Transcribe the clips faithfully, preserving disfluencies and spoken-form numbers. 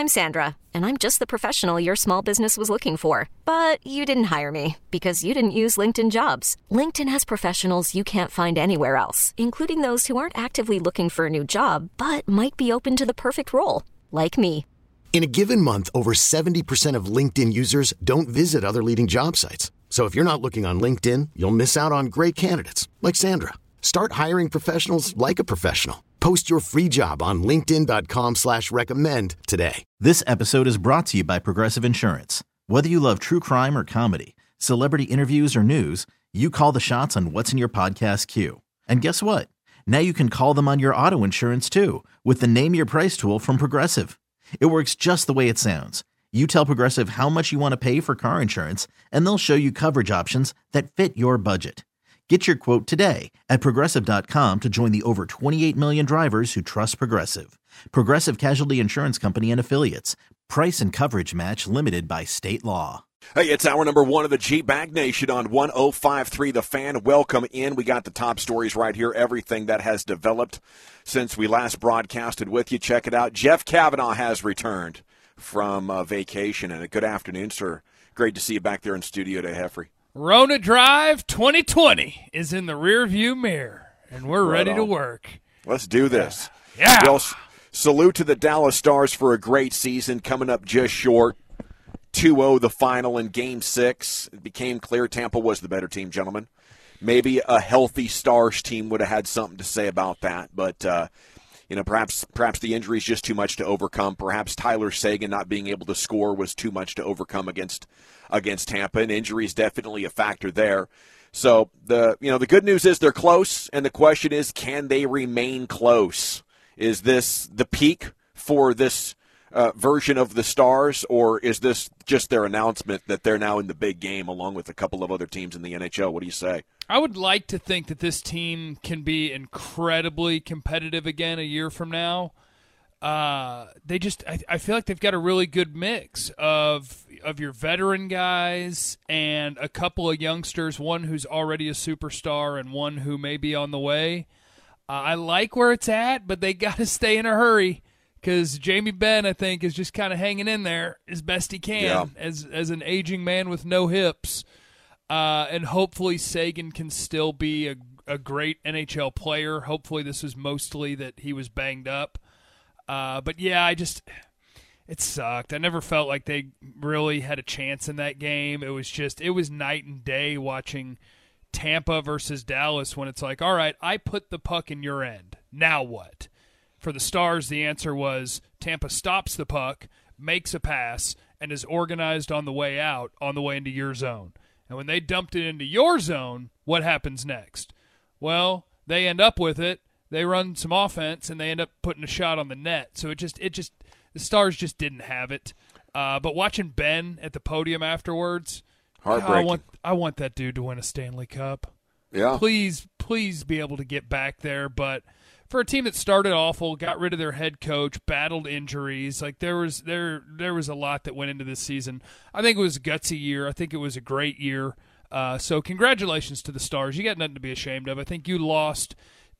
I'm Sandra, and I'm just the professional your small business was looking for. But you didn't hire me because you didn't use LinkedIn Jobs. LinkedIn has professionals you can't find anywhere else, including those who aren't actively looking for a new job, but might be open to the perfect role, like me. In a given month, over seventy percent of LinkedIn users don't visit other leading job sites. So if you're not looking on LinkedIn, you'll miss out on great candidates like Sandra. Start hiring professionals like a professional. Post your free job on linkedin dot com slash recommend today. This episode is brought to you by Progressive Insurance. Whether you love true crime or comedy, celebrity interviews or news, you call the shots on what's in your podcast queue. And guess what? Now you can call them on your auto insurance too with the Name Your Price tool from Progressive. It works just the way it sounds. You tell Progressive how much you want to pay for car insurance, and they'll show you coverage options that fit your budget. Get your quote today at Progressive dot com to join the over twenty-eight million drivers who trust Progressive. Progressive Casualty Insurance Company and Affiliates. Price and coverage match limited by state law. Hey, it's hour number one of the G-Bag Nation on one oh five point three The Fan. Welcome in. We got the top stories right here, everything that has developed since we last broadcasted with you. Check it out. Jeff Kavanaugh has returned from uh, vacation, and a good afternoon, sir. Great to see you back there in studio today, Heffrey. Rona Drive twenty twenty is in the rearview mirror, and we're Right ready on. to work. Let's do this. Yeah. Well, s- salute to the Dallas Stars for a great season, coming up just short. two oh the final in Game six. It became clear Tampa was the better team, gentlemen. Maybe a healthy Stars team would have had something to say about that, but uh, you know, perhaps perhaps the injury is just too much to overcome. Perhaps Tyler Seguin not being able to score was too much to overcome against against Tampa, and injury is definitely a factor there. So the you know the good news is they're close, and the question is, can they remain close? Is this the peak for this uh, version of the Stars, or is this just their announcement that they're now in the big game along with a couple of other teams in the N H L? What do you say? I would like to think that this team can be incredibly competitive again a year from now. Uh, they just, I, I feel like they've got a really good mix of of your veteran guys and a couple of youngsters, one who's already a superstar and one who may be on the way. Uh, I like where it's at, but they got to stay in a hurry because Jamie Benn, I think, is just kind of hanging in there as best he can Yeah. as as an aging man with no hips. Uh, and hopefully Seguin can still be a, a great N H L player. Hopefully this was mostly that he was banged up. Uh, but, yeah, I just – it sucked. I never felt like they really had a chance in that game. It was just – it was night and day watching Tampa versus Dallas when it's like, all right, I put the puck in your end. Now what? For the Stars, the answer was Tampa stops the puck, makes a pass, and is organized on the way out, on the way into your zone. And when they dumped it into your zone, what happens next? Well, they end up with it. They run some offense, and they end up putting a shot on the net. So it just, it just, the Stars just didn't have it. Uh, but watching Ben at the podium afterwards, Heartbreaking. I want, I want that dude to win a Stanley Cup. Yeah. Please, please be able to get back there. But for a team that started awful, got rid of their head coach, battled injuries, like there was there there was a lot that went into this season. I think it was a gutsy year. I think it was a great year. Uh, so congratulations to the Stars. You got nothing to be ashamed of. I think you lost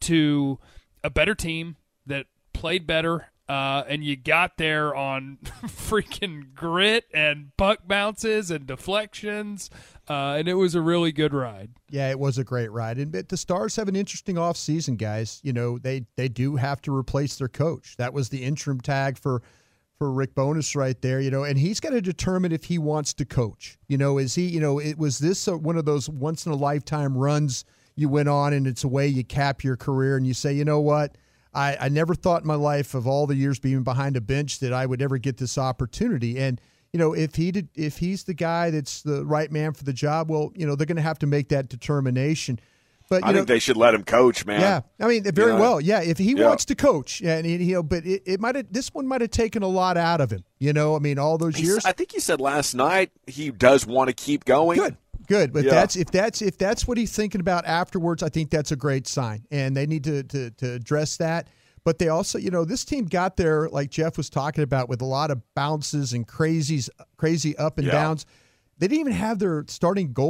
to a better team that played better, uh, and you got there on freaking grit and puck bounces and deflections, uh, and it was a really good ride. Yeah, it was a great ride. And but the Stars have an interesting offseason, guys. You know, they they do have to replace their coach. That was the interim tag for for Rick Bowness right there, you know, and he's got to determine if he wants to coach. You know, is he, you know, it was this a, one of those once in a lifetime runs you went on and it's a way you cap your career and you say, you know what, I, I never thought in my life of all the years being behind a bench that I would ever get this opportunity. And, you know, if he did, if he's the guy that's the right man for the job, well, you know, they're going to have to make that determination. But you I know, think they should let him coach, man. yeah, I mean, very Yeah. well. Yeah, if he Yeah. wants to coach, and he, you know, but it, it might have this one might have taken a lot out of him. You know, I mean, all those He's- years. I think he said last night he does want to keep going. Good, good. But Yeah. that's if that's if that's what he's thinking about afterwards, I think that's a great sign, and they need to to, to address that. But they also, you know, this team got there like Jeff was talking about with a lot of bounces and crazies, crazy up and Yeah. downs. They didn't even have their starting goalie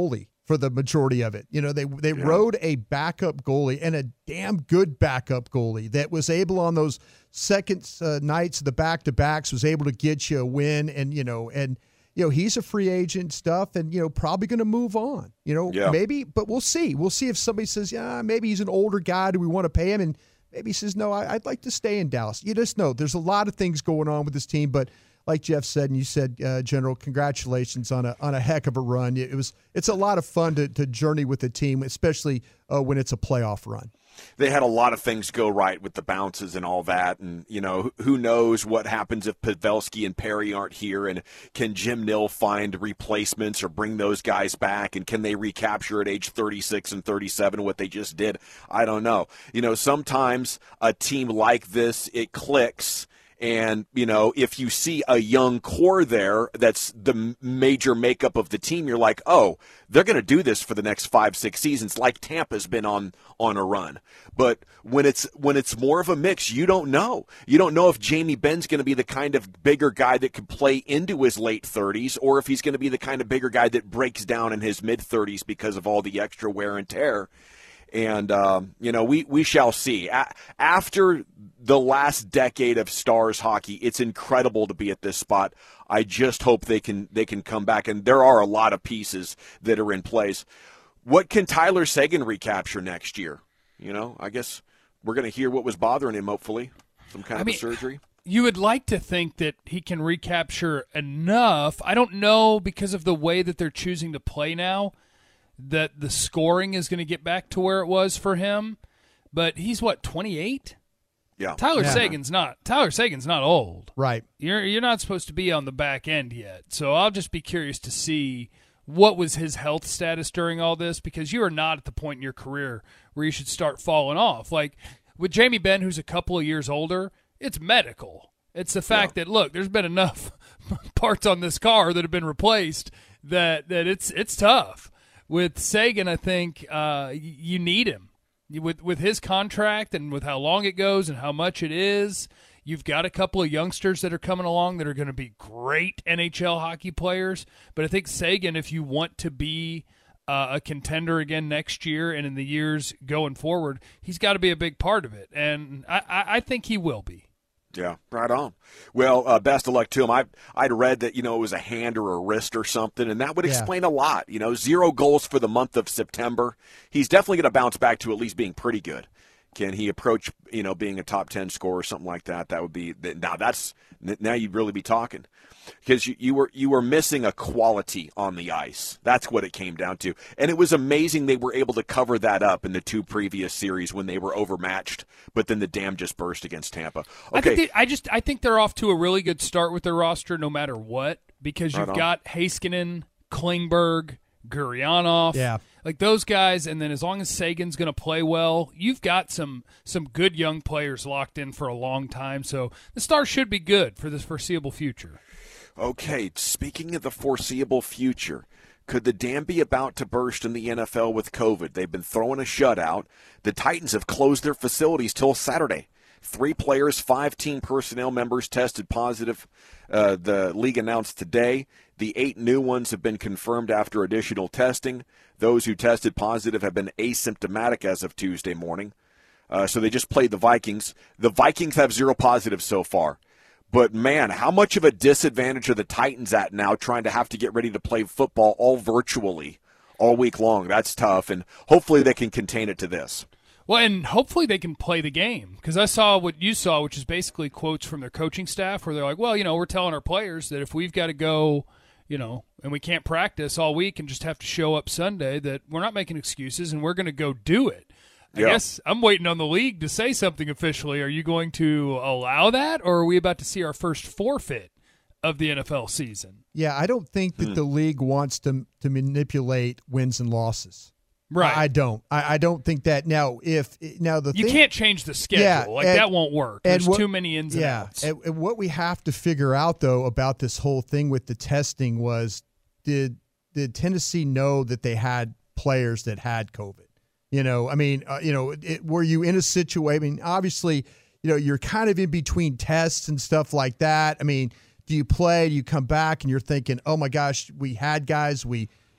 for the majority of it. You know, they they yeah. rode a backup goalie and a damn good backup goalie that was able on those second uh, nights of the back-to-backs was able to get you a win. And, you know, and, you know, he's a free agent stuff and, you know, probably going to move on, you know, yeah. maybe, but we'll see. We'll see if somebody says, yeah, maybe he's an older guy. Do we want to pay him? And maybe he says, no, I, I'd like to stay in Dallas. You just know there's a lot of things going on with this team, but like Jeff said, and you said, uh, General, congratulations on a on a heck of a run. It was it's a lot of fun to, to journey with the team, especially uh, when it's a playoff run. They had a lot of things go right with the bounces and all that, and you know who knows what happens if Pavelski and Perry aren't here, and can Jim Nill find replacements or bring those guys back, and can they recapture at age thirty-six and thirty-seven what they just did? I don't know. You know, sometimes a team like this, it clicks. And, you know, if you see a young core there that's the major makeup of the team, you're like, oh, they're going to do this for the next five, six seasons like Tampa's been on on a run. But when it's when it's more of a mix, you don't know. You don't know if Jamie Benn's going to be the kind of bigger guy that can play into his late thirties or if he's going to be the kind of bigger guy that breaks down in his mid-thirties because of all the extra wear and tear. And, um, you know, we, we shall see. A- after the last decade of Stars hockey, it's incredible to be at this spot. I just hope they can they can come back. And there are a lot of pieces that are in place. What can Tyler Seguin recapture next year? You know, I guess we're going to hear what was bothering him, hopefully. Some kind I of mean, a surgery. You would like to think that he can recapture enough. I don't know because of the way that they're choosing to play now, that the scoring is going to get back to where it was for him. But he's, what, twenty-eight? Yeah. Tyler yeah. Seguin's not Tyler Seguin's not old. Right. You're you're not supposed to be on the back end yet. So I'll just be curious to see what was his health status during all this, because you are not at the point in your career where you should start falling off. Like with Jamie Benn, who's a couple of years older, it's medical. It's the fact yeah. that, look, there's been enough parts on this car that have been replaced that, that it's it's tough. With Seguin, I think uh, you need him. With with his contract and with how long it goes and how much it is, you've got a couple of youngsters that are coming along that are going to be great N H L hockey players. But I think Seguin, if you want to be uh, a contender again next year and in the years going forward, he's got to be a big part of it. And I, I, I think he will be. Yeah, right on. Well, uh, best of luck to him. I, I'd read that, you know, it was a hand or a wrist or something, and that would explain yeah. a lot. You know, zero goals for the month of September. He's definitely going to bounce back to at least being pretty good. Can he approach, you know, being a top ten scorer or something like that? That would be – now that's – now you'd really be talking. Because you, you were you were missing a quality on the ice. That's what it came down to. And it was amazing they were able to cover that up in the two previous series when they were overmatched, but then the dam just burst against Tampa. Okay. I, think they, I just I think they're off to a really good start with their roster no matter what, because you've right got Heiskanen, Klingberg, Gurianov, yeah. like those guys, and then as long as Sagan's going to play well, you've got some some good young players locked in for a long time. So the Stars should be good for this foreseeable future. Okay, speaking of the foreseeable future, could the dam be about to burst in the N F L with COVID? They've been throwing a shutout. The Titans have closed their facilities till Saturday. Three players, five team personnel members tested positive. Uh, the league announced today. The eight new ones have been confirmed after additional testing. Those who tested positive have been asymptomatic as of Tuesday morning. Uh, so they just played the Vikings. The Vikings have zero positives so far. But, man, how much of a disadvantage are the Titans at now trying to have to get ready to play football all virtually all week long? That's tough, and hopefully they can contain it to this. Well, and hopefully they can play the game, because I saw what you saw, which is basically quotes from their coaching staff where they're like, well, you know, we're telling our players that if we've got to go, you know, and we can't practice all week and just have to show up Sunday, that we're not making excuses and we're going to go do it. I yeah. guess I'm waiting on the league to say something officially. Are you going to allow that, or are we about to see our first forfeit of the N F L season? Yeah, I don't think that hmm. the league wants to to manipulate wins and losses. Right. I, I don't. I, I don't think that. Now, if now the you thing, can't change the schedule. Yeah, like and, that won't work. There's what, too many ins and yeah, outs. and, and what we have to figure out though about this whole thing with the testing was, did did Tennessee know that they had players that had COVID? You know, I mean, uh, you know, it, were you in a situation? I mean, obviously, you know, you're kind of in between tests and stuff like that. I mean, do you play? Do you come back and you're thinking, oh my gosh, we had guys, we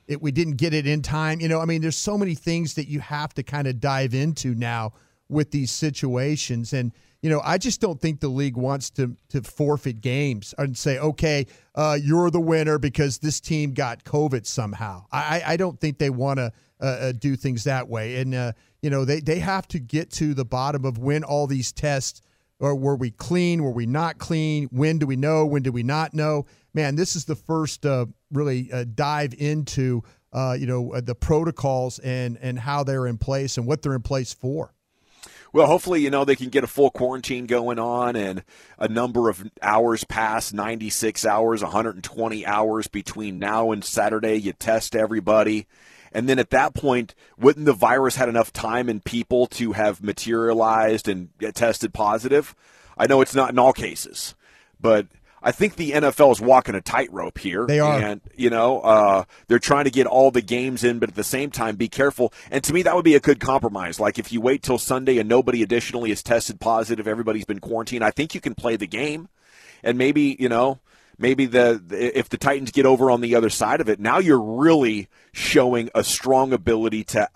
it, we didn't get it in time. You know, I mean, there's so many things that you have to kind of dive into now with these situations. And, you know, I just don't think the league wants to to forfeit games and say, okay, uh, you're the winner because this team got COVID somehow. I, I don't think they want to uh, do things that way. And, uh, you know, they, they have to get to the bottom of when all these tests, or were we clean, were we not clean, when do we know, when do we not know? Man, this is the first uh, really uh, dive into, uh, you know, uh, the protocols and, and how they're in place and what they're in place for. Well, hopefully, you know, they can get a full quarantine going on and a number of hours pass, ninety-six hours, one hundred twenty hours between now and Saturday. You test everybody. And then at that point, wouldn't the virus had enough time in people to have materialized and get tested positive? I know it's not in all cases, but I think the N F L is walking a tightrope here. They are. And, you know, uh, they're trying to get all the games in, but at the same time, be careful. And to me, that would be a good compromise. Like if you wait till Sunday and nobody additionally is tested positive, everybody's been quarantined, I think you can play the game. And maybe, you know, maybe the if the Titans get over on the other side of it, now you're really showing a strong ability to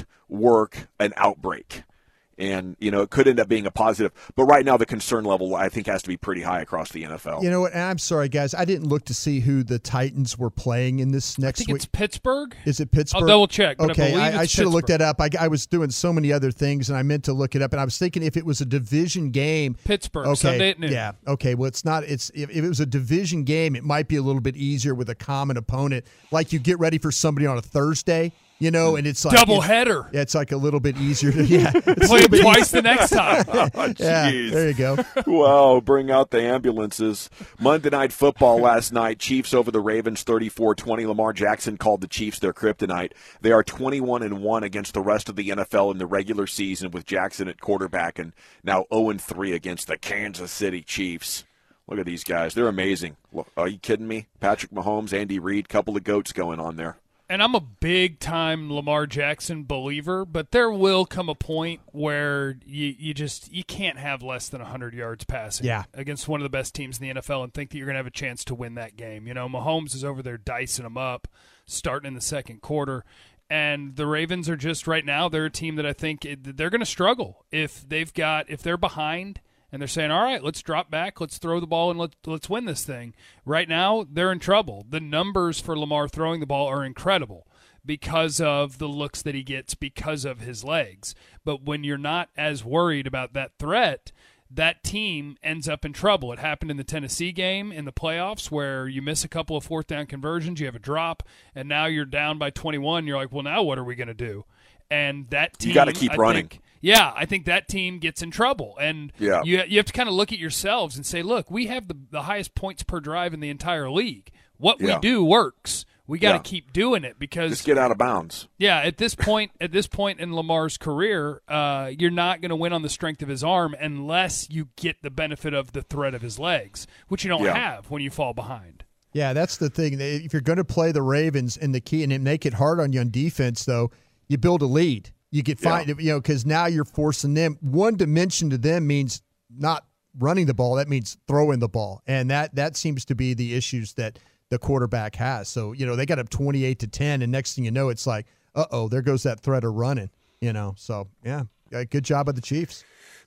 outwork an outbreak. And, you know, it could end up being a positive. But right now the concern level, I think, has to be pretty high across the N F L. You know what? And I'm sorry, guys. I didn't look to see who the Titans were playing in this next I think week. it's Pittsburgh. Is it Pittsburgh? I'll double check. But okay, I, I, I should have looked that up. I, I was doing so many other things, and I meant to look it up. And I was thinking if it was a division game. Pittsburgh, okay, Sunday at noon. Yeah, okay. Well, it's not. It's if, if it was a division game, it might be a little bit easier with a common opponent. Like you get ready for somebody on a Thursday. You know, and it's like double it's, header. Yeah, it's like a little bit easier to yeah. Play it twice the next time. Oh, yeah, there you go. Wow, bring out the ambulances. Monday Night Football last night, Chiefs over the Ravens thirty-four twenty. Lamar Jackson called the Chiefs their kryptonite. They are twenty-one and one against the rest of the N F L in the regular season with Jackson at quarterback, and now oh and three against the Kansas City Chiefs. Look at these guys. They're amazing. Are you kidding me? Patrick Mahomes, Andy Reid, couple of goats going on there. And I'm a big-time Lamar Jackson believer, but there will come a point where you, you just you can't have less than one hundred yards passing yeah. against one of the best teams in the N F L and think that you're going to have a chance to win that game. You know, Mahomes is over there dicing them up, starting in the second quarter. And the Ravens are just right now, they're a team that I think it, they're going to struggle if they've got if they're behind. And they're saying, all right, let's drop back, let's throw the ball, and let, let's win this thing. Right now, they're in trouble. The numbers for Lamar throwing the ball are incredible because of the looks that he gets because of his legs. But when you're not as worried about that threat, that team ends up in trouble. It happened in the Tennessee game in the playoffs where you miss a couple of fourth down conversions, you have a drop, and now you're down by twenty-one. You're like, well, now what are we going to do? And that team, you got to keep I running. Think, yeah, I think that team gets in trouble. And yeah. you you have to kind of look at yourselves and say, look, we have the, the highest points per drive in the entire league. What yeah. we do works. We got to yeah. keep doing it because just get out of bounds. Yeah, at this point, at this point in Lamar's career, uh, you're not going to win on the strength of his arm unless you get the benefit of the threat of his legs, which you don't yeah. have when you fall behind. Yeah, that's the thing. If you're going to play the Ravens and the key and make it hard on you on defense, though, you build a lead. You get find, yeah. you know, because now you're forcing them. One dimension to them means not running the ball. That means throwing the ball, and that that seems to be the issues that the quarterback has. So you know they got up twenty-eight to ten, and next thing you know, it's like, uh oh, there goes that threat of running. You know, so yeah, good job of the Chiefs.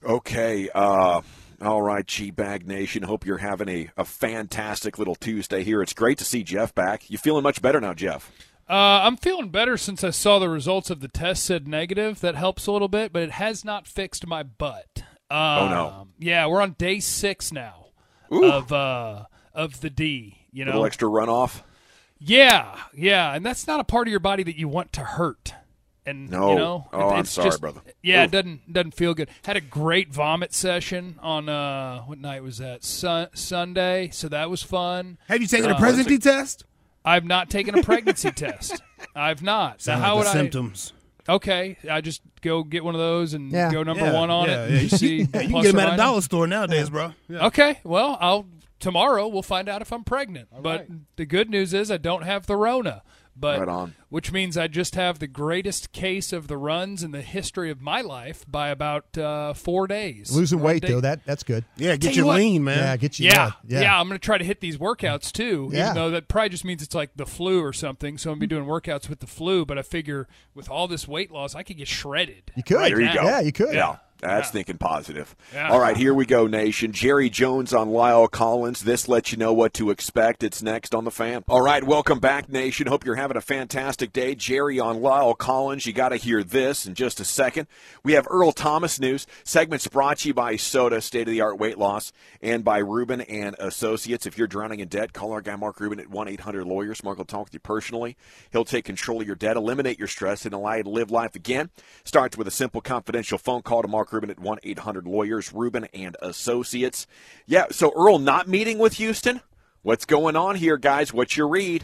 Okay. Uh, all right, G-Bag Nation. Hope you're having a, a fantastic little Tuesday here. It's great to see Jeff back. You feeling much better now, Jeff? Uh, I'm feeling better since I saw the results of the test said negative. That helps a little bit, but it has not fixed my butt. Um, oh, no. Yeah, we're on day six now Ooh. of uh, of the D. You know, a little extra runoff? Yeah, yeah, and that's not a part of your body that you want to hurt. And, no. you know, oh, it, I'm it's sorry, just, brother. Yeah, Ooh. it doesn't doesn't feel good. Had a great vomit session on uh, what night was that? Sun- Sunday, so that was fun. Have you taken uh, a pregnancy test? I've not taken a pregnancy test. I've not. So Sound how like would the I? Symptoms. Okay, I just go get one of those and Yeah. go number Yeah, one on yeah, it. yeah. And see Yeah, you can plus get them or at a minus. dollar store nowadays, bro. Yeah. Okay, well, I'll tomorrow we'll find out if I'm pregnant. All but right. the good news is I don't have the Rona. But right on. Which means I just have the greatest case of the runs in the history of my life by about uh, four days. Losing One weight day. though, that that's good. Yeah, get Tell you you what- lean, man. Yeah, get you. Yeah, yeah, yeah. I'm going to try to hit these workouts too, Yeah. even though that probably just means it's like the flu or something. So I'm going to be doing workouts with the flu, but I figure with all this weight loss, I could get shredded. You could. right There you now. go. Yeah, you could. Yeah. That's Yeah. thinking positive. Yeah. All right, here we go, Nation. Jerry Jones on Lyle Collins. This lets you know what to expect. It's next on the Fan. All right, welcome back, Nation. Hope you're having a fantastic day. Jerry on Lyle Collins. You got to hear this in just a second. We have Earl Thomas news. Segments brought to you by Soda, state-of-the-art weight loss, and by Rubin and Associates. If you're drowning in debt, call our guy Mark Rubin at one eight hundred lawyers. Mark will talk with you personally. He'll take control of your debt, eliminate your stress, and allow you to live life again. Starts with a simple confidential phone call to Mark Rubin at one eight hundred lawyers, Rubin and Associates. Yeah, so Earl not meeting with Houston? What's going on here, guys? What's your read?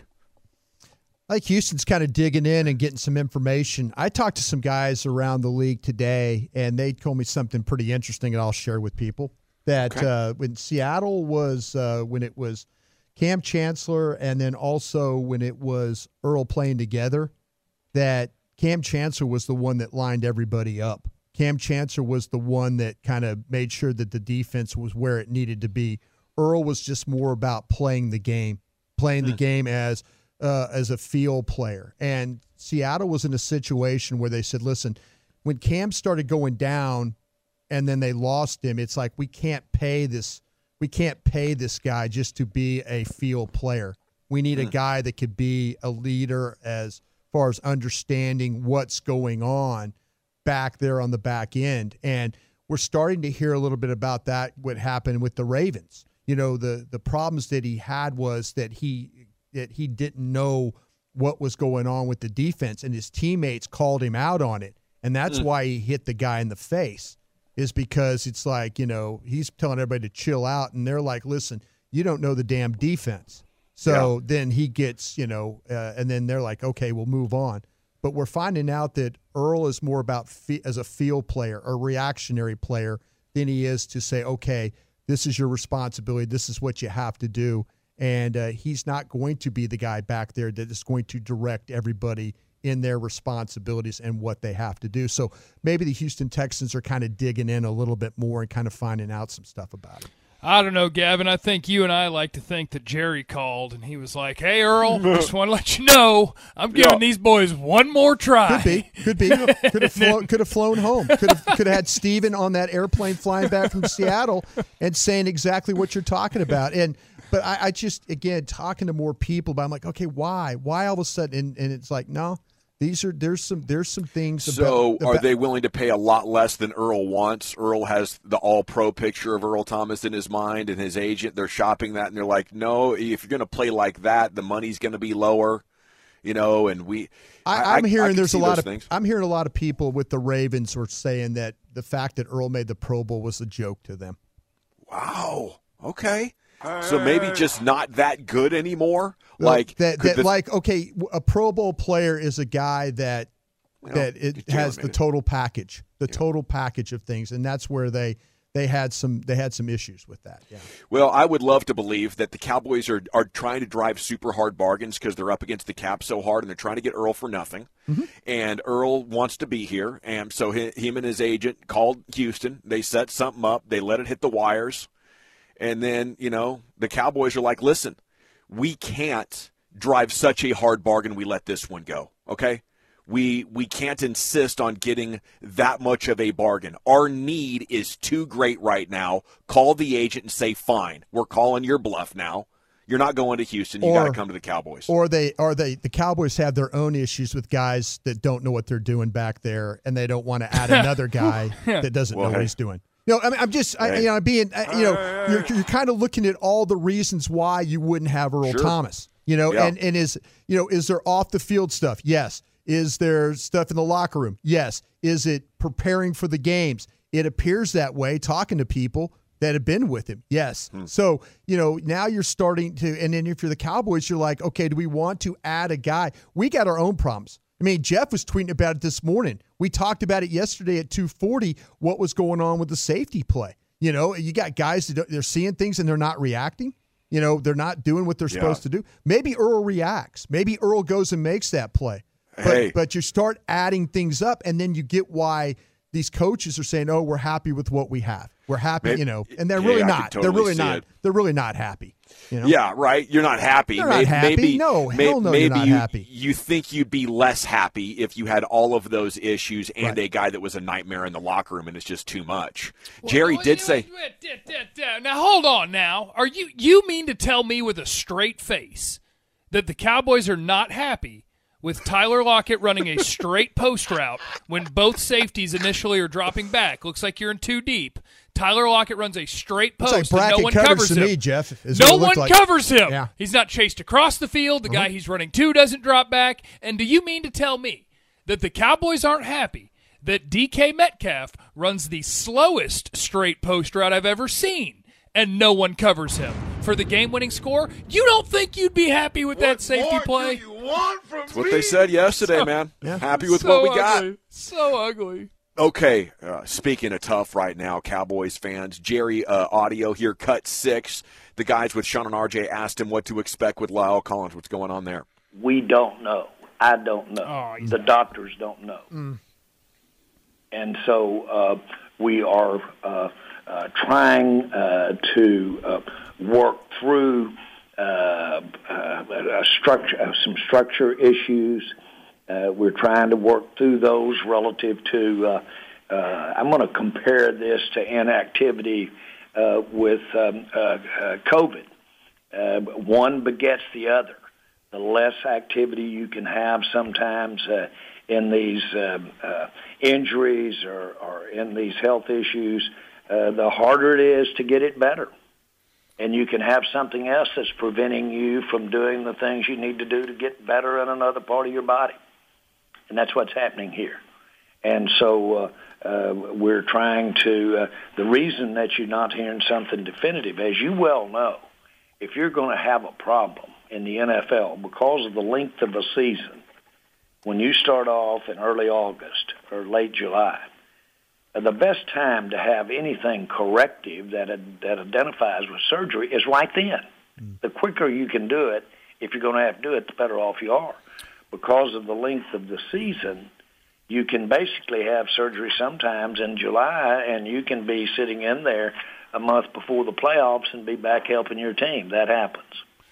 I think Houston's kind of digging in and getting some information. I talked to some guys around the league today, and they told me something pretty interesting that I'll share with people. That Okay. uh, when Seattle was, uh, when it was Cam Chancellor and then also when it was Earl playing together, that Cam Chancellor was the one that lined everybody up. Cam Chancellor was the one that kind of made sure that the defense was where it needed to be. Earl was just more about playing the game, playing the game as uh, as a field player. And Seattle was in a situation where they said, listen, when Cam started going down and then they lost him, it's like we can't pay this we can't pay this guy just to be a field player. We need a guy that could be a leader as far as understanding what's going on back there on the back end. And we're starting to hear a little bit about that, what happened with the Ravens. You know, the the problems that he had was that he that he didn't know what was going on with the defense, and his teammates called him out on it. And that's mm. why he hit the guy in the face, is because it's like, you know, he's telling everybody to chill out, and they're like, listen, you don't know the damn defense. So yeah. then he gets, you know, uh, and then they're like, okay, we'll move on. But we're finding out that Earl is more about fe- as a field player, a reactionary player, than he is to say, okay, this is your responsibility. This is what you have to do. And uh, he's not going to be the guy back there that is going to direct everybody in their responsibilities and what they have to do. So maybe the Houston Texans are kind of digging in a little bit more and kind of finding out some stuff about it. I don't know, Gavin. I think you and I like to think that Jerry called and he was like, hey, Earl, just want to let you know I'm giving yeah. these boys one more try. Could be. Could be. Could have flown, could have flown home. Could have could have had Steven on that airplane flying back from Seattle and saying exactly what you're talking about. And But I, I just, again, talking to more people, but I'm like, okay, why? Why all of a sudden? And, and it's like, no. These are there's some there's some things. So about, are about, they willing to pay a lot less than Earl wants? Earl has the all-pro picture of Earl Thomas in his mind, and his agent, they're shopping that, and they're like, no, if you're going to play like that, the money's going to be lower, you know. And we, I, I'm I, hearing I there's a lot of things. I'm hearing a lot of people with the Ravens who are saying that the fact that Earl made the Pro Bowl was a joke to them. Wow. Okay. So maybe just not that good anymore. Like that, that the, like okay, a Pro Bowl player is a guy that well, that it has the total package, the yeah. total package of things, and that's where they they had some they had some issues with that. Yeah. Well, I would love to believe that the Cowboys are are trying to drive super hard bargains because they're up against the cap so hard, and they're trying to get Earl for nothing. Mm-hmm. And Earl wants to be here, and so he, him and his agent called Houston. They set something up. They let it hit the wires. And then, you know, the Cowboys are like, listen, we can't drive such a hard bargain. We let this one go, okay? We we can't insist on getting that much of a bargain. Our need is too great right now. Call the agent and say, fine, we're calling your bluff now. You're not going to Houston. You got to come to the Cowboys. Or they, or they, the Cowboys have their own issues with guys that don't know what they're doing back there, and they don't want to add another guy that doesn't well, know hey. what he's doing. You know, I mean, I'm just, I, you know, being, I, you know, you're, you're kind of looking at all the reasons why you wouldn't have Earl sure. Thomas, you know, yeah. and, and is, you know, is there off the field stuff? Yes. Is there stuff in the locker room? Yes. Is it preparing for the games? It appears that way, talking to people that have been with him. Yes. Hmm. So, you know, now you're starting to, and then if you're the Cowboys, you're like, okay, do we want to add a guy? We got our own problems. I mean, Jeff was tweeting about it this morning. We talked about it yesterday at two forty, what was going on with the safety play. You know, you got guys that they're seeing things and they're not reacting. You know, they're not doing what they're Yeah. supposed to do. Maybe Earl reacts. Maybe Earl goes and makes that play. But, Hey. but you start adding things up, and then you get why these coaches are saying, "Oh, we're happy with what we have. We're happy," Maybe- you know, and they're Hey, really I not. could they're totally really see not. it. They're really not happy. You know? Yeah, right. You're not happy. They're maybe, not happy. Maybe, No, may- hell no, you're maybe not you, happy. You think you'd be less happy if you had all of those issues and Right. a guy that was a nightmare in the locker room, and it's just too much. Jerry Well, did wait, say, wait, wait, wait, wait, wait. Now hold on. Now, are you you mean to tell me with a straight face that the Cowboys are not happy with Tyler Lockett running a straight post route when both safeties initially are dropping back? Looks like you're in too deep. Tyler Lockett runs a straight post It's like and no bracket one coverage covers to him. me, Jeff. is No what it one looked like. covers him. Yeah. He's not chased across the field. The guy he's running to doesn't drop back. And do you mean to tell me that the Cowboys aren't happy that D K Metcalf runs the slowest straight post route I've ever seen and no one covers him for the game-winning score? You don't think you'd be happy with that safety play? that's what they said yesterday, man. Happy with So what we got. ugly. So ugly. Okay, uh, speaking of tough right now, Cowboys fans, Jerry uh, audio here, cut six. The guys with Sean and R J asked him what to expect with La'el Collins. What's going on there? We don't know. I don't know. Oh, he's- the doctors don't know. Mm. And so uh, we are uh, uh, trying uh, to uh, work through uh, uh, a structure, uh, some structure issues. Uh, we're trying to work through those relative to, uh, uh, I'm going to compare this to inactivity uh, with um, uh, uh, COVID. Uh, one begets the other. The less activity you can have sometimes uh, in these uh, uh, injuries or, or in these health issues, uh, the harder it is to get it better. And you can have something else that's preventing you from doing the things you need to do to get better in another part of your body. And that's what's happening here. And so uh, uh, we're trying to, uh, the reason that you're not hearing something definitive, as you well know, if you're going to have a problem in the N F L because of the length of a season, when you start off in early August or late July, uh, the best time to have anything corrective that uh, that identifies with surgery is right then. Mm. The quicker you can do it, if you're going to have to do it, the better off you are. Because of the length of the season, you can basically have surgery sometimes in July, and you can be sitting in there a month before the playoffs and be back helping your team. That happens.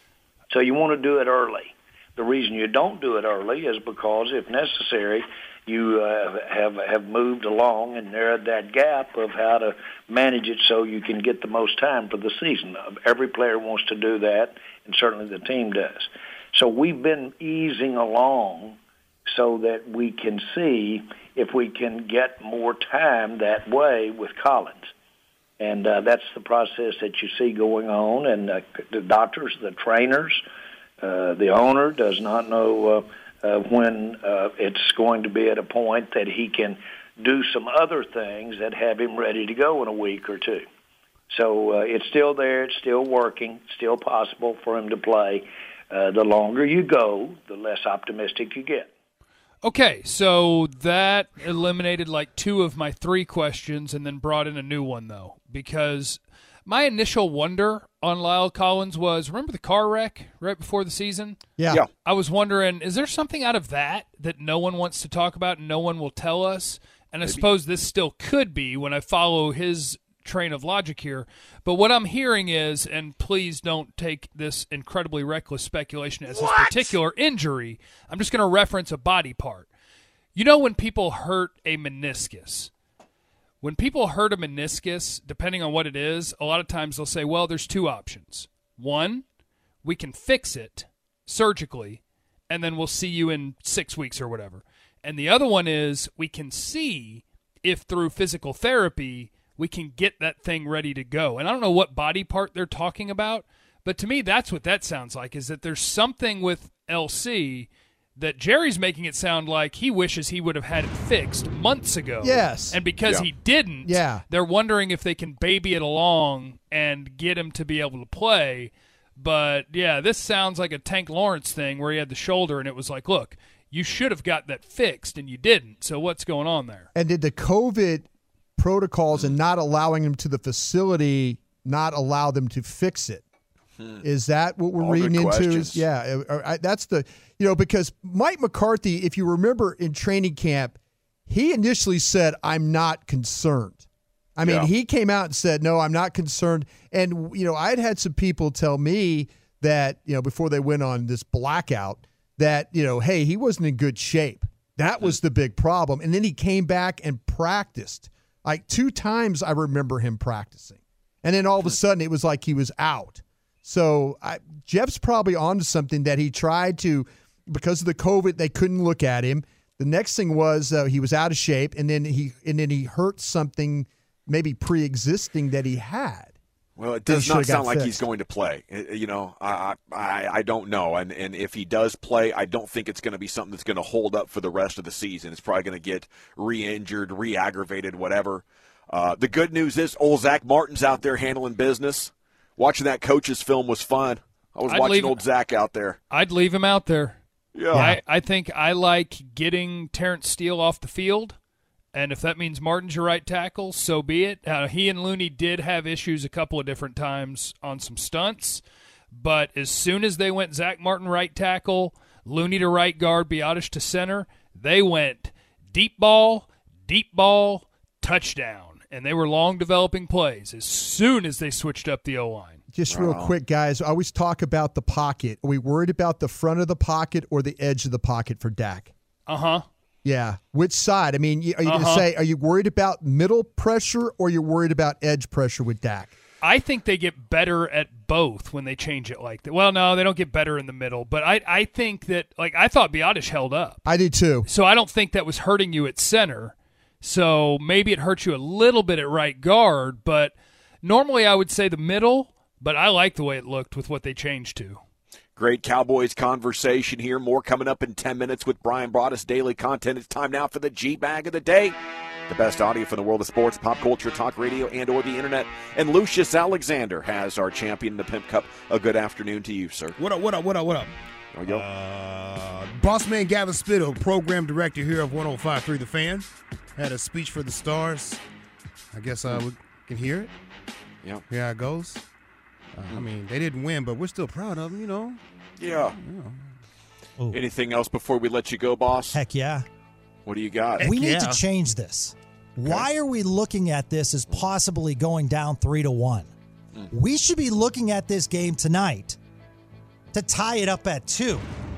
So you want to do it early. The reason you don't do it early is because, if necessary, you uh, have have moved along and narrowed that gap of how to manage it so you can get the most time for the season. Every player wants to do that, and certainly the team does. So we've been easing along so that we can see if we can get more time that way with Collins. And uh, that's the process that you see going on. And uh, the doctors, the trainers, uh, the owner does not know uh, uh, when uh, it's going to be at a point that he can do some other things that have him ready to go in a week or two. So uh, it's still there. It's still working. Still possible for him to play. Uh, the longer you go, the less optimistic you get. Okay, so that eliminated like two of my three questions and then brought in a new one, though, because my initial wonder on La'el Collins was, remember the car wreck right before the season? Yeah. Yeah. I was wondering, is there something out of that that no one wants to talk about and no one will tell us? And I suppose this still could be when I follow his train of logic here. But what I'm hearing is, and please don't take this incredibly reckless speculation as his particular injury, I'm just going to reference a body part. You know when people hurt a meniscus, when people hurt a meniscus, depending on what it is, a lot of times they'll say, well, there's two options. One, we can fix it surgically, and then we'll see you in six weeks or whatever. And the other one is we can see if through physical therapy we can get that thing ready to go. And I don't know what body part they're talking about, but to me that's what that sounds like, is that there's something with L C that Jerry's making it sound like he wishes he would have had it fixed months ago. Yes. And because Yeah. he didn't, Yeah. they're wondering if they can baby it along and get him to be able to play. But, yeah, this sounds like a Tank Lawrence thing where he had the shoulder and it was like, look, you should have got that fixed and you didn't. So what's going on there? And did the COVID protocols and not allowing them to the facility not allow them to fix it? Hmm. Is that what we're All reading good into? questions. Yeah, I, that's the, you know, because Mike McCarthy, if you remember in training camp, he initially said, I'm not concerned. I mean, Yeah. he came out and said, no, I'm not concerned. And, you know, I'd had some people tell me that, you know, before they went on this blackout, that, you know, hey, he wasn't in good shape. That was the big problem. And then he came back and practiced. Like two times I remember him practicing. And then all of a sudden it was like he was out. So I, Jeff's probably onto something that he tried to, because of the COVID, they couldn't look at him. The next thing was uh, he was out of shape, and then he and then he hurt something maybe pre-existing that he had. Well, it does He not should've got sound like fixed. he's going to play. Uh, You know, I, I I don't know, and and if he does play, I don't think it's going to be something that's going to hold up for the rest of the season. It's probably going to get re-injured, re-aggravated, whatever. Uh, the good news is, old Zach Martin's out there handling business. Watching that coach's film was fun. I was I'd watching leave- old Zach out there. I'd leave him out there. Yeah. I, I think I like getting Terrence Steele off the field, and if that means Martin's your right tackle, so be it. Uh, he and Looney did have issues a couple of different times on some stunts, but as soon as they went Zach Martin right tackle, Looney to right guard, Biotish to center, they went deep ball, deep ball, touchdown. And they were long developing plays as soon as they switched up the O-line. Just real quick, guys, I always talk about the pocket. Are we worried about the front of the pocket or the edge of the pocket for Dak? Uh-huh. Yeah. Which side? I mean, are you going to Uh-huh. say, are you worried about middle pressure or you're worried about edge pressure with Dak? I think they get better at both when they change it like that. Well, no, they don't get better in the middle, but I, I think that, like, I thought Biotish held up. I did too. So I don't think that was hurting you at center. So maybe it hurts you a little bit at right guard, but normally I would say the middle, but I like the way it looked with what they changed to. Great Cowboys conversation here. More coming up in ten minutes with Brian Broaddus. Daily content. It's time now for the G-Bag of the Day. The best audio from the world of sports, pop culture, talk radio, and or the internet. And Lucius Alexander has our champion in the Pimp Cup. A good afternoon to you, sir. What up, what up, what up, what up? There we go. Uh, boss man Gavin Spittle, program director here of one oh five point three The Fan, had a speech for the stars. I guess uh, we can hear it. Yeah. Here how it goes. Uh, I mean, they didn't win, but we're still proud of them, you know. Yeah. Ooh. Anything else before we let you go, boss? Heck yeah. What do you got? Heck we need yeah. to change this. Why are we looking at this as possibly going down three to one? Mm. We should be looking at this game tonight to tie it up at two.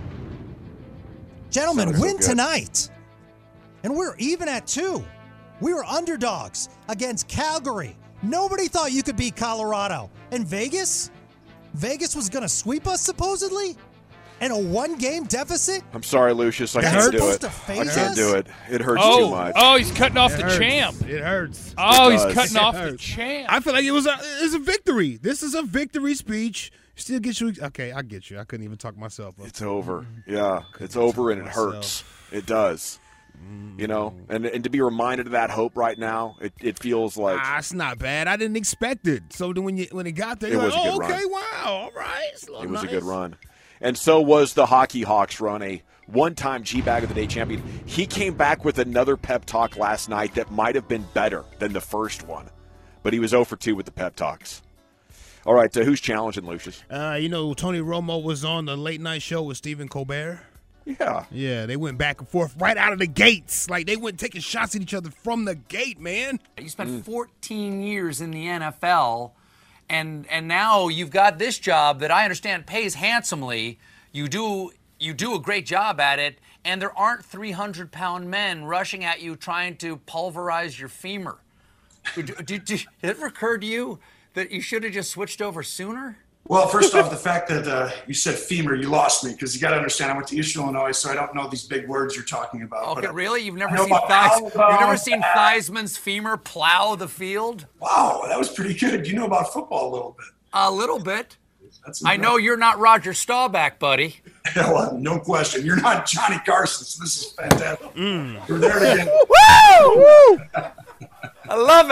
Gentlemen, Sounds so win good. tonight. And we're even at two. We were underdogs against Calgary. Nobody thought you could beat Colorado. And Vegas? Vegas was going to sweep us, supposedly? And a one-game deficit? I'm sorry, Lucius. I That's can't do supposed it. to I face can't us? do it. It hurts Oh, too much. oh, he's cutting off It the hurts. champ. It hurts. Oh, It he's does. cutting It off the hurts. champ. I feel like it was a it's a victory. This is a victory speech. Still get you. Okay, I get you. I couldn't even talk myself up. It's over. Yeah, it's over and it hurts. It does. You know, and and to be reminded of that hope right now, it, it feels like Ah, it's not bad. I didn't expect it. So then when you when it got there, It you're was a like, good oh, run. okay, wow, all right. It's a little it was a nice. good run. And so was the Hockey Hawks run, a one-time G-Bag of the Day champion. He came back with another pep talk last night that might have been better than the first one, but he was oh for two with the pep talks. All right, uh, who's challenging, Lucius? Uh, you know, Tony Romo was on the late night show with Stephen Colbert. Yeah. Yeah, they went back and forth right out of the gates. Like, they went taking shots at each other from the gate, man. You spent fourteen years in the N F L, and and now you've got this job that I understand pays handsomely. You do you do a great job at it, and there aren't three hundred pound men rushing at you trying to pulverize your femur. Did, did, did it ever occur to you that you should have just switched over sooner? Well, first off, the fact that uh, you said femur, you lost me, because you got to understand I went to Eastern Illinois, so I don't know these big words you're talking about. Okay, but, uh, really? You've I never know seen about Theis, elbow, you've never seen back. Theismann's femur plow the field? Wow, that was pretty good. You know about football a little bit. A little bit. That's I know you're not Roger Staubach, buddy. well, no question. You're not Johnny Carson, so this is fantastic. Mm. We're there again. Woo! I love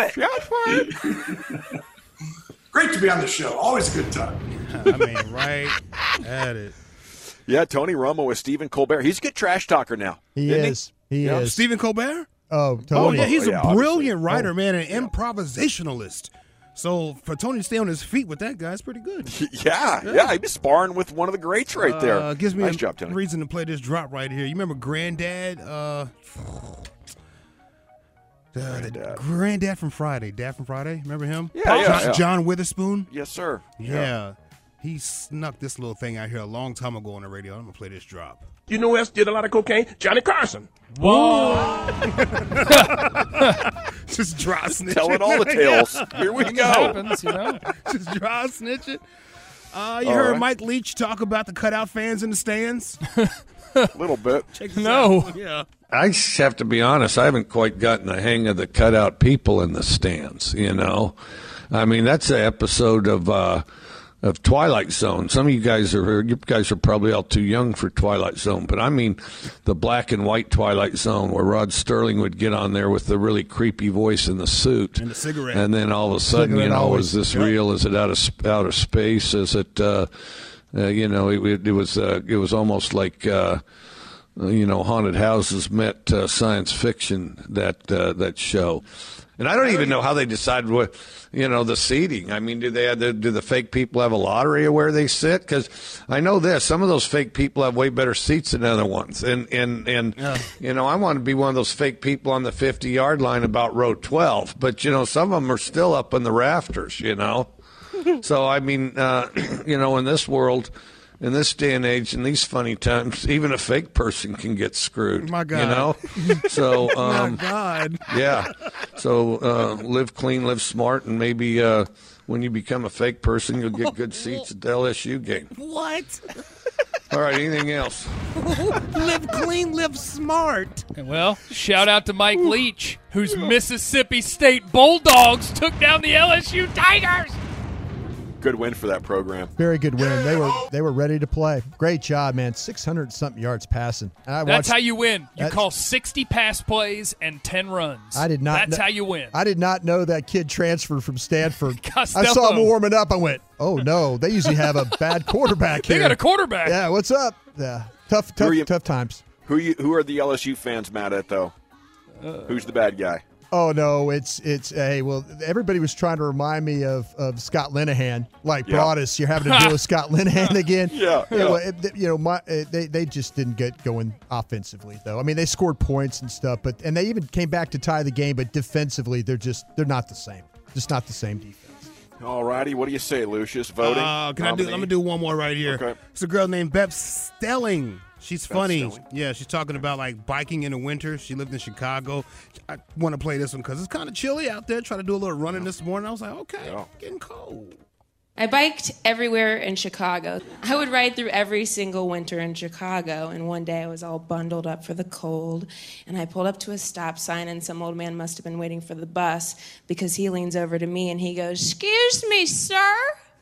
it. Great to be on the show. Always a good time. I mean, right at it. Yeah, Tony Romo with Stephen Colbert. He's a good trash talker now. He isn't is. He, Yeah. is. Stephen Colbert? Oh, Oh, totally. yeah, he's Yeah, a brilliant obviously. writer, man, an improvisationalist. So for Tony to stay on his feet with that guy, it's pretty good. Yeah, yeah, yeah. He'd be sparring with one of the greats right there. Uh, gives me nice a job, Tony. reason to play this drop right here. You remember Granddad? Uh, the, Granddad. the Granddad from Friday. Dad from Friday. Remember him? Yeah, John, yeah, yeah. John Witherspoon. Yes, sir. Yeah. yeah. He snuck this little thing out here a long time ago on the radio. I'm going to play this drop. You know who else did a lot of cocaine? Johnny Carson. Whoa. Just dry snitching. Telling all the tales. Here we go. Happens, you know? Just dry snitching. Uh, you All heard right. Mike Leach talk about the cutout fans in the stands? A little bit. Check this No. out. Yeah. I just have to be honest, I haven't quite gotten the hang of the cutout people in the stands, you know. I mean, that's an episode of uh, of Twilight Zone. Some of you guys are you guys are probably all too young for Twilight Zone, but I mean the black and white Twilight Zone where Rod Sterling would get on there with the really creepy voice in the suit. And the cigarette. And then all of a sudden, Cigarette you know, always. is this Yep. real? Is it out of sp- out of space? Is it uh, uh, you know, it, it was uh, it was almost like uh, you know, haunted houses met uh, science fiction, that uh, that show. And I don't even know how they decide what, you know, the seating. I mean, do they have the, do the fake people have a lottery of where they sit? Because I know this, some of those fake people have way better seats than other ones. And, and, and Yeah. you know, I want to be one of those fake people on the fifty-yard line about row twelve. But, you know, some of them are still up in the rafters, you know. So, I mean, uh, you know, in this world, in this day and age, in these funny times, even a fake person can get screwed. My God. You know? So, um, My God. yeah. So uh, live clean, live smart, and maybe uh, when you become a fake person, you'll get good seats at the L S U game. What? All right, anything else? Live clean, live smart. And well, shout out to Mike Leach, whose Mississippi State Bulldogs took down the L S U Tigers. Good win for that program. Very good win. They were they were ready to play. Great job, man. six hundred something yards passing. And I That's watched, how you win. You That's- call sixty pass plays and ten runs. I did not. That's kn- how you win. I did not know that kid transferred from Stanford. I Costello. saw him warming up. I went, oh no, they usually have a bad quarterback They here. got a quarterback. Yeah, what's up? Yeah, tough, Who are tough, you- tough times. Who you? Who are the L S U fans mad at though? Who's the bad guy? Oh no, it's it's hey, well, everybody was trying to remind me of, of Scott Linehan, like Yeah. Broadus. You're having to deal with Scott Linehan again. Yeah, You yeah. know, it- you know, my uh, they they just didn't get going offensively though. I mean, they scored points and stuff, but and they even came back to tie the game, but defensively, they're just they're not the same. Just not the same defense. All righty, what do you say, Lucius? Voting? Uh, can I do? Nominee? Let me do one more right here. Okay. It's a girl named Beth Stelling. She's Beth funny. Stelling. Yeah, she's talking about like biking in the winter. She lived in Chicago. I want to play this one because it's kind of chilly out there. Try to do a little running this morning. I was like, okay, Yeah. getting cold. I biked everywhere in Chicago. I would ride through every single winter in Chicago, and one day I was all bundled up for the cold, and I pulled up to a stop sign, and some old man must have been waiting for the bus because he leans over to me and he goes, "Excuse me, sir,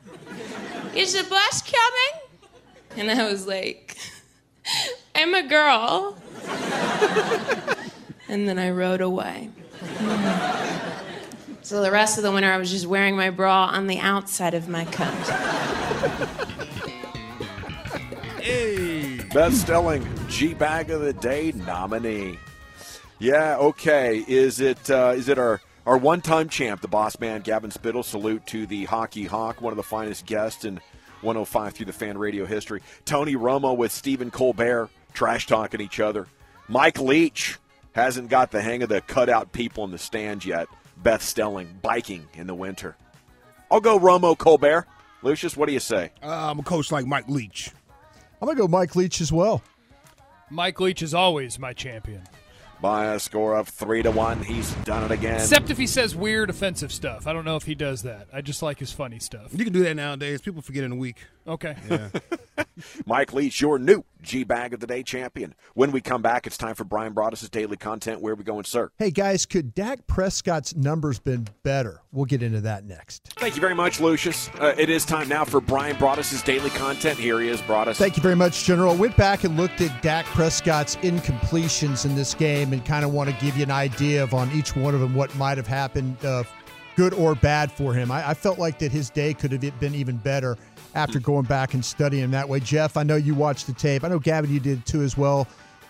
is the bus coming?" And I was like, "I'm a girl." And then I rode away. So the rest of the winter, I was just wearing my bra on the outside of my coat. Hey. Beth Stelling, G-Bag of the Day nominee. Yeah, okay. Is it uh, is it our, our one-time champ, the boss man, Gavin Spittle? Salute to the Hockey Hawk, one of the finest guests in one oh five through the fan radio history. Tony Romo with Stephen Colbert, trash-talking each other. Mike Leach hasn't got the hang of the cutout people in the stands yet. Beth Stelling, biking in the winter. I'll go Romo Colbert. Lucius, what do you say? Uh, I'm a coach like Mike Leach. I'm gonna go Mike Leach as well. Mike Leach is always my champion. By a score of three to one, he's done it again. Except if he says weird, offensive stuff. I don't know if he does that. I just like his funny stuff. You can do that nowadays. People forget in a week. Okay. Yeah. Mike Leach, your new G-Bag of the Day champion. When we come back, it's time for Brian Broaddus' Daily Content. Where are we going, sir? Hey guys, could Dak Prescott's numbers been better? We'll get into that next. Thank you very much, Lucius. Uh, it is time now for Brian Broaddus' Daily Content. Here he is, Broaddus. Thank you very much, General. Went back and looked at Dak Prescott's incompletions in this game and kind of want to give you an idea of on each one of them what might have happened, uh, good or bad for him. I, I felt like that his day could have been even better after going back and studying that way. Jeff, I know you watched the tape. I know, Gavin, you did too as well.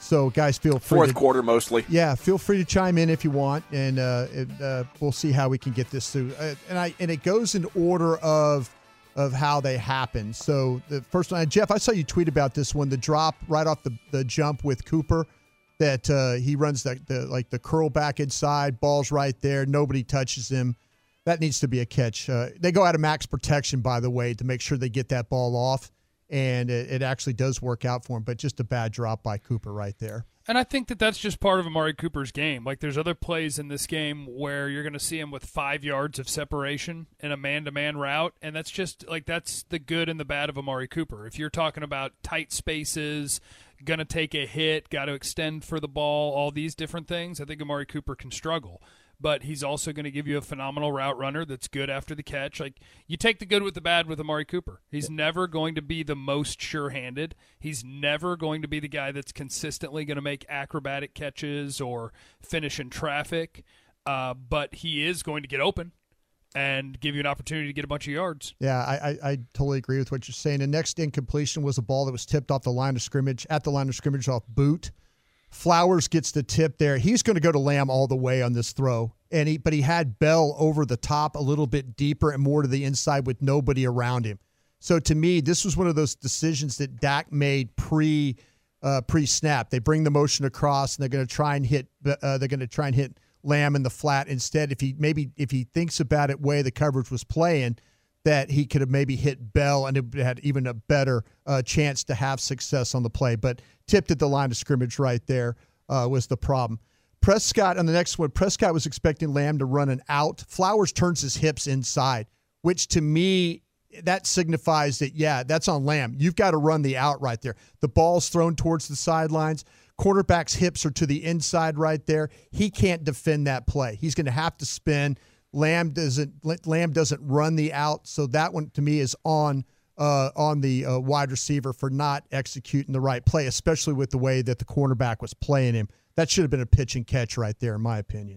So, guys, feel free. Fourth to, quarter mostly. Yeah, feel free to chime in if you want, and uh, it, uh, we'll see how we can get this through. Uh, and I and it goes in order of of how they happen. So the first one, Jeff, I saw you tweet about this one, the drop right off the, the jump with Cooper, that uh, he runs the, the like the curl back inside, ball's right there, nobody touches him. That needs to be a catch. Uh, they go out of max protection, by the way, to make sure they get that ball off. And it, it actually does work out for him, but just a bad drop by Cooper right there. And I think that that's just part of Amari Cooper's game. Like, there's other plays in this game where you're going to see him with five yards of separation in a man-to-man route, and that's just, like, that's the good and the bad of Amari Cooper. If you're talking about tight spaces, going to take a hit, got to extend for the ball, all these different things, I think Amari Cooper can struggle. But he's also going to give you a phenomenal route runner that's good after the catch. Like, you take the good with the bad with Amari Cooper. He's yeah. never going to be the most sure-handed. He's never going to be the guy that's consistently going to make acrobatic catches or finish in traffic. Uh, but he is going to get open and give you an opportunity to get a bunch of yards. Yeah, I, I, I totally agree with what you're saying. The next incompletion was a ball that was tipped off the line of scrimmage, at the line of scrimmage off boot. Flowers gets the tip there. He's going to go to Lamb all the way on this throw, and he but he had Bell over the top a little bit deeper and more to the inside with nobody around him. So to me, this was one of those decisions that Dak made pre uh, pre snap. They bring the motion across, and they're going to try and hit. Uh, they're going to try and hit Lamb in the flat instead. If he maybe if he thinks about it, way the coverage was playing, that he could have maybe hit Bell and it had even a better uh, chance to have success on the play. But tipped at the line of scrimmage right there uh, was the problem. Prescott on the next one, Prescott was expecting Lamb to run an out. Flowers turns his hips inside, which to me, that signifies that, yeah, that's on Lamb. You've got to run the out right there. The ball's thrown towards the sidelines. Quarterback's hips are to the inside right there. He can't defend that play. He's going to have to spin. Lamb doesn't Lamb doesn't run the out, so that one to me is on uh, on the uh, wide receiver for not executing the right play, especially with the way that the cornerback was playing him. That should have been a pitch and catch right there, in my opinion.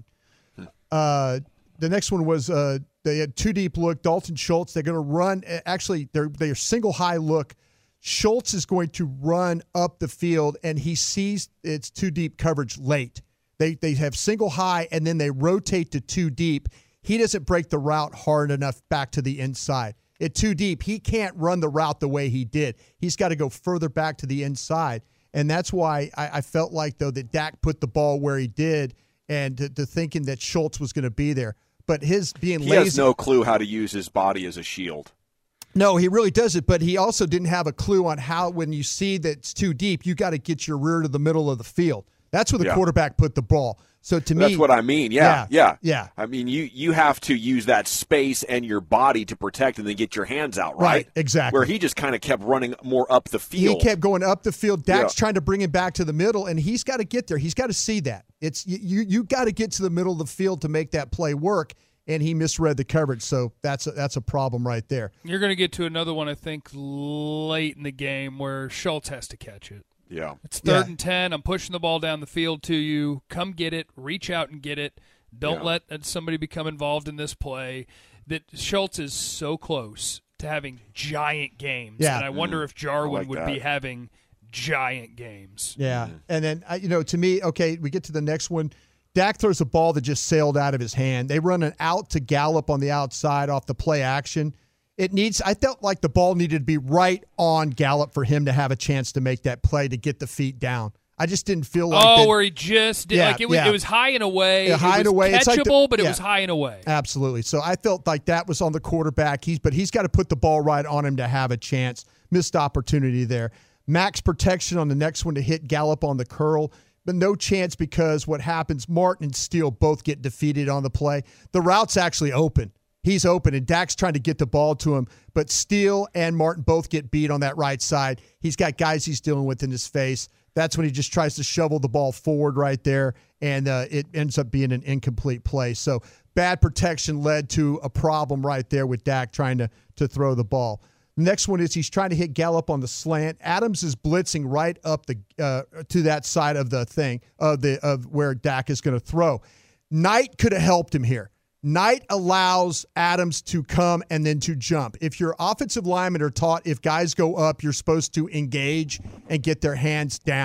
Uh, the next one was uh, they had two deep look. Dalton Schultz. They're going to run. Actually, they're they're single high look. Schultz is going to run up the field, and he sees it's two deep coverage late. They they have single high, and then they rotate to two deep. He doesn't break the route hard enough back to the inside. At too deep, he can't run the route the way he did. He's got to go further back to the inside. And that's why I, I felt like, though, that Dak put the ball where he did and to, to thinking that Schultz was going to be there. But his being he lazy. He has no clue how to use his body as a shield. No, he really doesn't. But he also didn't have a clue on how, when you see that it's too deep, you got to get your rear to the middle of the field. That's where the yeah. quarterback put the ball. So to me, that's what I mean. Yeah, yeah, yeah, yeah. I mean, you you have to use that space and your body to protect and then get your hands out, right? Right, exactly. Where he just kind of kept running more up the field. He kept going up the field. Dak's yeah. trying to bring him back to the middle, and he's got to get there. He's got to see that. It's you. You, you got to get to the middle of the field to make that play work. And he misread the coverage, so that's a, that's a problem right there. You're going to get to another one, I think, late in the game where Schultz has to catch it. Yeah. It's third yeah. and ten. I'm pushing the ball down the field to you. Come get it. Reach out and get it. Don't yeah. let somebody become involved in this play. That Schultz is so close to having giant games. Yeah. And I wonder mm. if Jarwin like would that. be having giant games. Yeah. Mm. And then, you know, to me, okay, we get to the next one. Dak throws a ball that just sailed out of his hand. They run an out to Gallup on the outside off the play action. It needs. I felt like the ball needed to be right on Gallup for him to have a chance to make that play to get the feet down. I just didn't feel like oh, that, where he just did. Yeah, like it was, yeah. it was high and away. Yeah, high it was and away. catchable, It's like the, but it yeah, was high and away. Absolutely. So I felt like that was on the quarterback. He's but he's got to put the ball right on him to have a chance. Missed opportunity there. Max protection on the next one to hit Gallup on the curl. But no chance because what happens, Martin and Steele both get defeated on the play. The route's actually open. He's open, and Dak's trying to get the ball to him. But Steele and Martin both get beat on that right side. He's got guys he's dealing with in his face. That's when he just tries to shovel the ball forward right there, and uh, it ends up being an incomplete play. So bad protection led to a problem right there with Dak trying to, to throw the ball. Next one is he's trying to hit Gallup on the slant. Adams is blitzing right up the uh, to that side of the thing of the of where Dak is going to throw. Knight could have helped him here. Knight allows Adams to come and then to jump. If your offensive linemen are taught if guys go up, you're supposed to engage and get their hands down.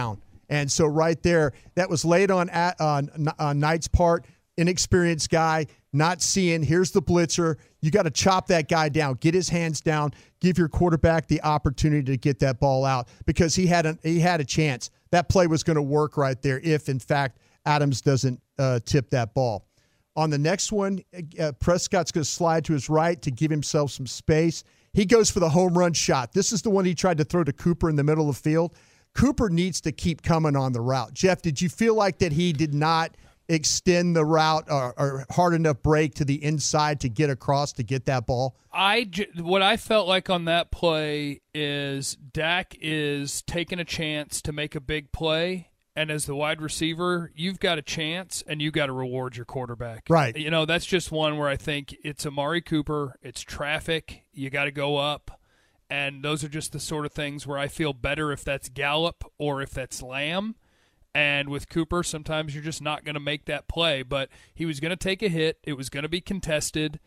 And so right there, that was late on, on, on Knight's part. Inexperienced guy, not seeing, here's the blitzer. You got to chop that guy down, get his hands down, give your quarterback the opportunity to get that ball out because he had a, he had a chance. That play was going to work right there if, in fact, Adams doesn't uh, tip that ball. On the next one, uh, Prescott's going to slide to his right to give himself some space. He goes for the home run shot. This is the one he tried to throw to Cooper in the middle of the field. Cooper needs to keep coming on the route. Jeff, did you feel like that he did not extend the route or, or hard enough break to the inside to get across to get that ball? I what I felt like on that play is Dak is taking a chance to make a big play, and as the wide receiver, you've got a chance and you got to reward your quarterback. Right. You know, that's just one where I think it's Amari Cooper, it's traffic, you got to go up, and those are just the sort of things where I feel better if that's Gallup or if that's Lamb. And with Cooper, sometimes you're just not going to make that play. But he was going to take a hit. It was going to be contested.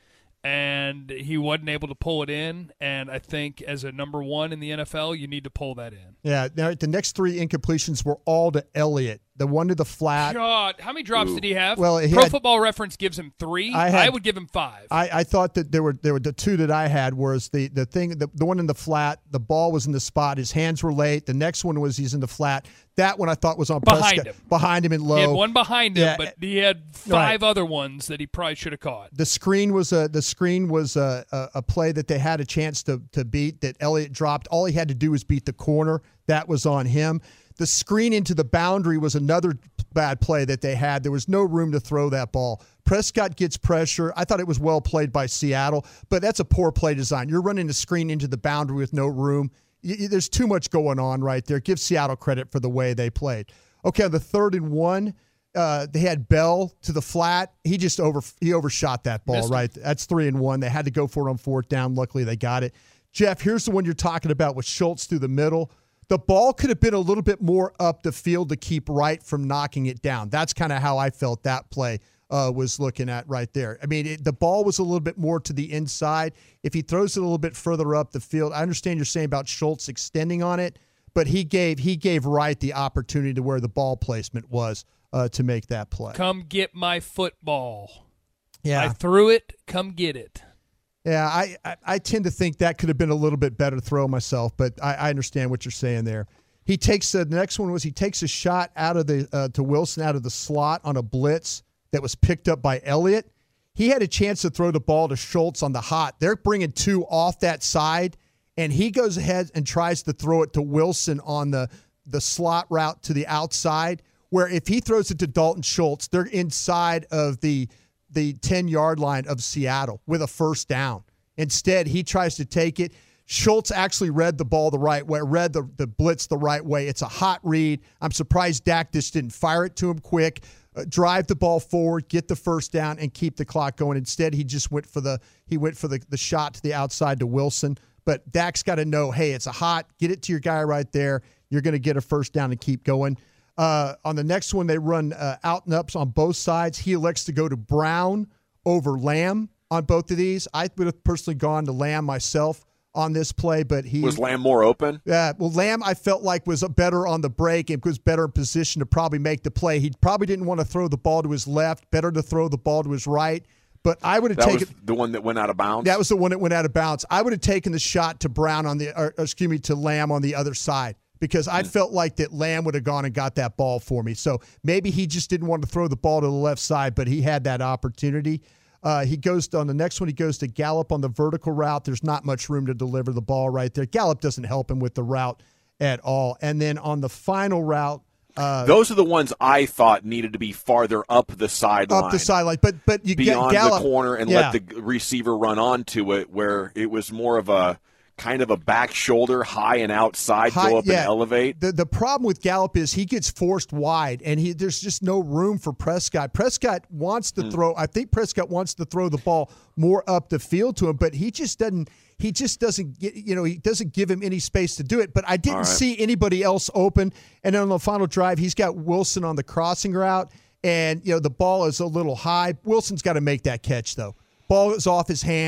And he wasn't able to pull it in. And I think as a number one in the N F L, you need to pull that in. Yeah. Now, the next three incompletions were all to Elliott. The one to the flat. God, how many drops Ooh. did he have? Well, he Pro had, Football Reference gives him three. I, had, I would give him five. I, I thought that there were there were the two that I had was the the thing the, the one in the flat. The ball was in the spot. His hands were late. The next one was he's in the flat. That one I thought was on behind Prescott, him. Behind him and low. He had one behind him, yeah. but he had five right. other ones that he probably should have caught. The screen was a the screen was a, a, a play that they had a chance to to beat that Elliott dropped. All he had to do was beat the corner. That was on him. The screen into the boundary was another bad play that they had. There was no room to throw that ball. Prescott gets pressure. I thought it was well played by Seattle, but that's a poor play design. You're running the screen into the boundary with no room. You, there's too much going on right there. Give Seattle credit for the way they played. Okay, on the third and one, uh, they had Bell to the flat. He just over he overshot that ball, Missed right? him. That's three and one. They had to go for it on fourth down. Luckily, they got it. Jeff, here's the one you're talking about with Schultz through the middle. The ball could have been a little bit more up the field to keep Wright from knocking it down. That's kind of how I felt that play uh, was looking at right there. I mean, it, the ball was a little bit more to the inside. If he throws it a little bit further up the field, I understand you're saying about Schultz extending on it, but he gave he gave Wright the opportunity to where the ball placement was uh, to make that play. Come get my football. Yeah. I threw it. Come get it. Yeah, I, I, I tend to think that could have been a little bit better throw myself, but I, I understand what you're saying there. He takes uh, the next one was he takes a shot out of the uh, to Wilson out of the slot on a blitz that was picked up by Elliott. He had a chance to throw the ball to Schultz on the hot. They're bringing two off that side, and he goes ahead and tries to throw it to Wilson on the the slot route to the outside. Where if he throws it to Dalton Schultz, they're inside of the the ten-yard line of Seattle with a first down. Instead, he tries to take it. Schultz actually read the ball the right way, read the, the blitz the right way. It's a hot read. I'm surprised Dak just didn't fire it to him quick, uh, drive the ball forward, get the first down, and keep the clock going. Instead, he just went for the he went for the, the shot to the outside to Wilson. But Dak's got to know, hey, it's a hot. Get it to your guy right there. You're going to get a first down and keep going. Uh, on the next one, they run uh, out and ups on both sides. He elects to go to Brown over Lamb on both of these. I would have personally gone to Lamb myself on this play, but he was Lamb more open. Yeah, well, Lamb I felt like was better on the break and was better in position to probably make the play. He probably didn't want to throw the ball to his left. Better to throw the ball to his right. But I would have that taken was the one that went out of bounds. That was the one that went out of bounds. I would have taken the shot to Brown on the, or, excuse me, to Lamb on the other side. Because I felt like that Lamb would have gone and got that ball for me. So maybe he just didn't want to throw the ball to the left side, but he had that opportunity. Uh, he goes to, on the next one, he goes to Gallup on the vertical route. There's not much room to deliver the ball right there. Gallup doesn't help him with the route at all. And then on the final route, uh, those are the ones I thought needed to be farther up the sideline, up the sideline. But but you beyond get Gallup, the corner and yeah. let the receiver run onto it, where it was more of a kind of a back shoulder, high and outside, High, go up yeah. and elevate. The the problem with Gallup is he gets forced wide, and he there's just no room for Prescott. Prescott wants to Mm. throw. I think Prescott wants to throw the ball more up the field to him, but he just doesn't. He just doesn't get. You know, he doesn't give him any space to do it. But I didn't right. see anybody else open. And then on the final drive, he's got Wilson on the crossing route, and you know the ball is a little high. Wilson's got to make that catch though. Ball is off his hands.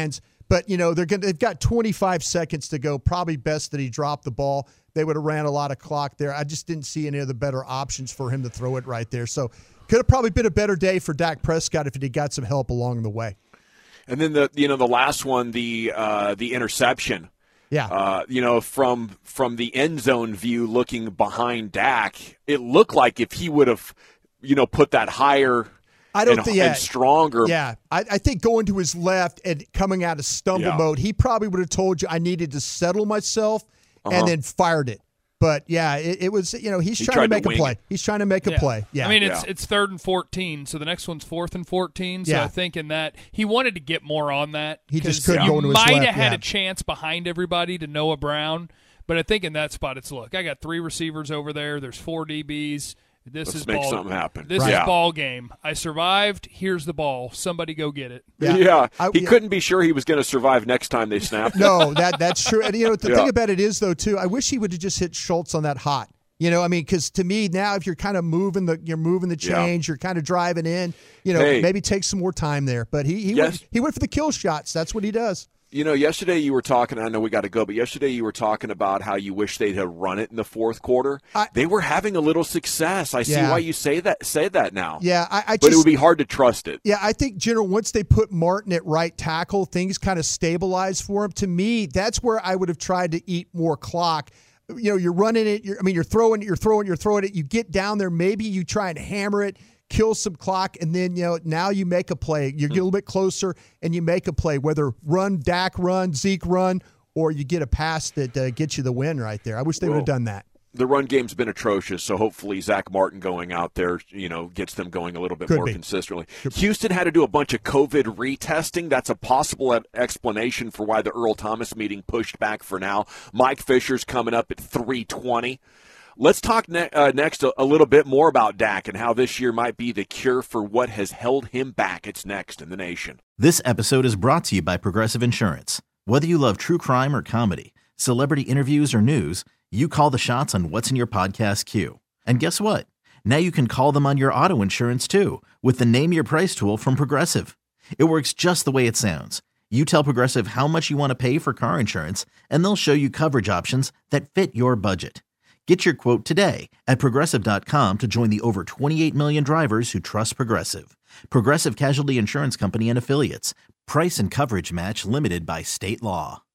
But, you know, they're gonna, they've got twenty-five seconds to go. Probably best that he dropped the ball. They would have ran a lot of clock there. I just didn't see any of the better options for him to throw it right there. So could have probably been a better day for Dak Prescott if he got some help along the way. And then the you know the last one, the uh, the interception. Yeah. Uh, you know, from from the end zone view, looking behind Dak, it looked like if he would have, you know, put that higher. I don't and, think yeah, and stronger. Yeah, I, I think going to his left and coming out of stumble Yeah. mode, he probably would have told you I needed to settle myself Uh-huh. and then fired it. But yeah, it, it was you know he's He trying tried to to make a wing play. it. He's trying to make a Yeah. play. Yeah, I mean, it's Yeah. it's third and fourteen, so the next one's fourth and fourteen. So Yeah. I think in that he wanted to get more on that. He just 'cause couldn't you go into his might left, have had yeah. a chance behind everybody to Noah Brown, but I think in that spot it's look. I got three receivers over there. There's four D Bs. This Let's is make ball, something happen. This Right. is Yeah. ball game. I survived. Here's the ball. Somebody go get it. Yeah, I- he yeah. couldn't be sure he was going to survive next time they snapped. no, that that's true. And you know the Yeah. thing about it is though too, I wish he would have just hit Schultz on that hot. You know, I mean, because to me now, if you're kind of moving the, you're moving the Yeah. change, you're kind of driving in. You know, Hey. maybe take some more time there. But he he Yes. went, he went for the kill shots. That's what he does. You know, yesterday you were talking, I know we got to go, but yesterday you were talking about how you wish they'd have run it in the fourth quarter. I- they were having a little success. I see Yeah. why you say that say that now. Yeah, I, I But just, it would be hard to trust it. Yeah, I think, General, once they put Martin at right tackle, things kind of stabilized for him. To me, that's where I would have tried to eat more clock. You know, you're running it. You're, I mean, you're throwing it, you're throwing, you're throwing it. You get down there, maybe you try and hammer it, kill some clock, and then, you know, now you make a play. You get a little bit closer and you make a play, whether run, Dak run, Zeke run, or you get a pass that uh, gets you the win right there. I wish they would have done that. The run game's been atrocious, so hopefully Zach Martin going out there, you know, gets them going a little bit Could more be. consistently. Houston had to do a bunch of COVID retesting. That's a possible e- explanation for why the Earl Thomas meeting pushed back for now. Mike Fisher's coming up at three twenty. Let's talk ne- uh, next a, a little bit more about Dak and how this year might be the cure for what has held him back. It's next in the nation. This episode is brought to you by Progressive Insurance. Whether you love true crime or comedy, celebrity interviews or news, you call the shots on what's in your podcast queue. And guess what? Now you can call them on your auto insurance too with the Name Your Price tool from Progressive. It works just the way it sounds. You tell Progressive how much you want to pay for car insurance, and they'll show you coverage options that fit your budget. Get your quote today at Progressive dot com to join the over twenty-eight million drivers who trust Progressive. Progressive Casualty Insurance Company and Affiliates. Price and coverage match limited by state law.